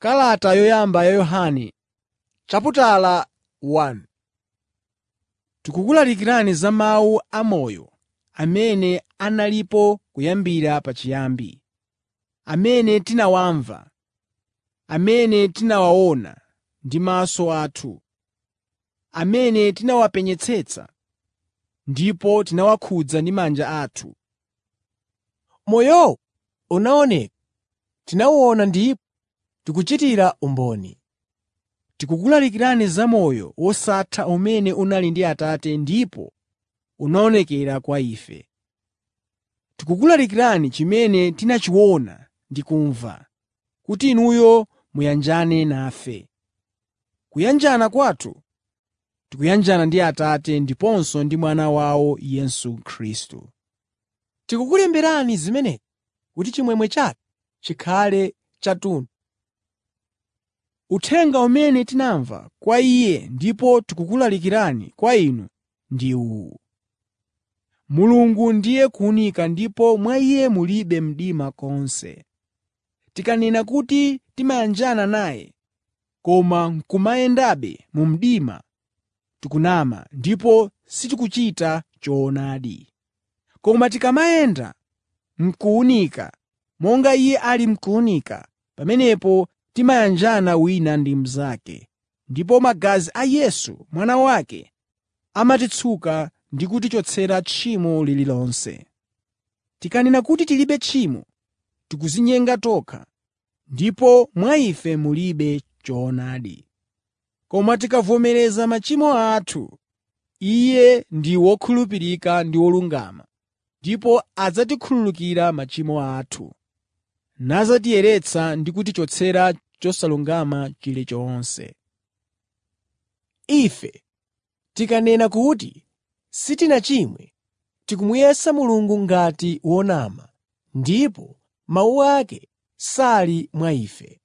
Kalata yoyamba ya Yohane Tikukulalikirani za mawu amoyo amene analipo kuyambira pachiyambi, amene tinawamva, amene tinawaona ndi maso athu, amene tinawapenyetsetsa ndipo tinawakhudza ndi manja athu. Moyowo unaoneka, tinawuona ndipo tikuchitira umboni. Tikukulalikirani za moyo wosatha umene unali ndi Atate ndipo unaonekera kwa ife. Tikukulalikirani chimene tinachiona ndi kumva, kuti inuyo muyanjane nafe. Kuyanjana kwathu tikuyanjana ndi Atate ndiponso ndi Mwana wawo Yesu Khristu. Tikukulemberani zimenezi kuti chimwemwe chathu chikhale chathunthu. Uthenga umene tinamva kwa Iye ndipo tikukulalikirani kwa inu ndi uwu: Mulungu ndiye kuwunika ndipo mwa Iye mulibe mdima konse. Tikanena kuti timayanjana naye, koma n'kumayendabe mu mdima, tikunama ndipo sitikuchita choonadi. Koma tikamayenda m'kuwunika, monga Iye ali m'kuwunika, pamenepo timayanjana wina ndi mnzake, ndipo magazi a Yesu Mwana wake amatitsuka ndi kutichotsera tchimo lililonse. Tikanena kuti tilibe tchimo, tikudzinyenga tokha, ndipo mwa ife mulibe choonadi. Koma tikavomereza machimo athu, Iye ndi wokhulupirika ndi wolungama, ndipo adzatikhululukira machimo athu, nadzatiyeretsa ndi kutichotsera chosalungama chilichonse. Ife tikanena kuti sitinachimwe, tikumuyesa Mulungu ngati wonama, ndipo mawu ake sali mwa ife.